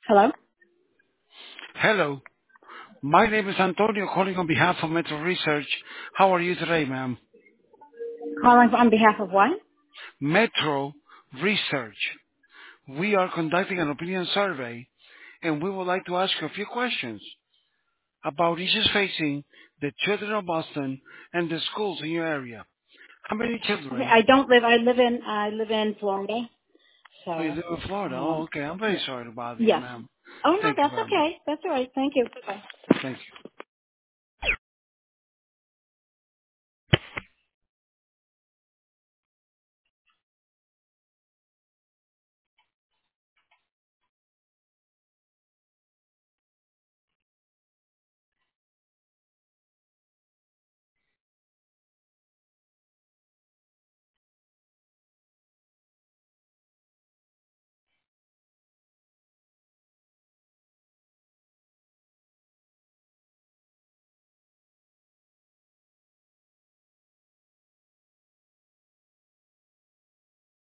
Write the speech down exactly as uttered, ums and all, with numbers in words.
Hello? Hello. My name is Antonio calling on behalf of Metro Research. How are you today, ma'am? Calling on behalf of what? Metro Research. We are conducting an opinion survey and we would like to ask you a few questions about issues facing the children of Boston and the schools in your area. How many Okay, children? I don't live, I live in, I live in Florida. Oh, you So, live in Florida. Oh, um, okay. I'm very yeah. sorry to bother you, Yes. ma'am. Oh, no, Thank you that's very much. okay. That's all right. Thank you. Bye-bye. Thank you.